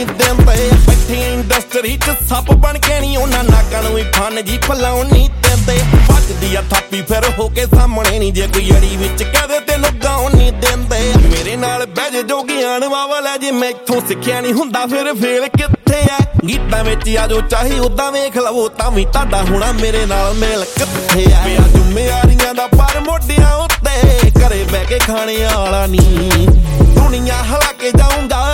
ਦਿੰਦੇ ਬੈਠੇ ਇੰਡਸਟਰੀ ਚ ਸੱਪ ਬਣ ਕੇ ਨੀ ਉਹਨਾਂ ਨਾਕਾਂ ਨੂੰ ਵੀ ਫਨ ਜੀ ਫਲਾਉਣ ਨੀ ਦਿੰਦੇ ਵੱਜਦੀ ਆ ਥਾਪੀ ਫਿਰ ਹੋ ਕੇ ਸਾਹਮਣੇ ਨੀ ਜੇ ਕੋਈ ਅੜੀ ਵਿੱਚ ਕਹਦੇ ਤੈਨੂੰ ਗਾਉਣ ਨੀ ਦਿੰਦੇ ਮੇਰੇ ਨਾਲ ਬਹਿ ਜੇ ਜੋ ਗਿਆਨ ਵਾਵਾ ਲੈ ਜੇ ਮੈਥੋਂ ਸਿੱਖਿਆ ਨੀ ਹੁੰਦਾ ਫਿਰ ਫੇਲ ਕਿੱਥੇ ਆ ਗੀਤਾਂ ਵਿੱਚ ਆ ਜੋ ਚਾਹੀ ਉਦਾਂ ਵੇਖ ਲਵੋ ਤਾਂ ਵੀ ਤੁਹਾਡਾ ਹੋਣਾ ਮੇਰੇ ਨਾਲ ਮੇਲ ਕਿੱਥੇ ਆ ਪਿਆ ਜ਼ਿੰਮੇਵਾਰੀਆਂ ਦਾ ਪਰ ਮੋਢਿਆਂ ਉੱਤੇ ਘਰੇ ਬਹਿ ਕੇ ਖਾਣੇ ਵਾਲਾ ਨੀ ਦੁਨੀਆ ਹਿਲਾ ਕੇ ਜਾਊਂਗਾ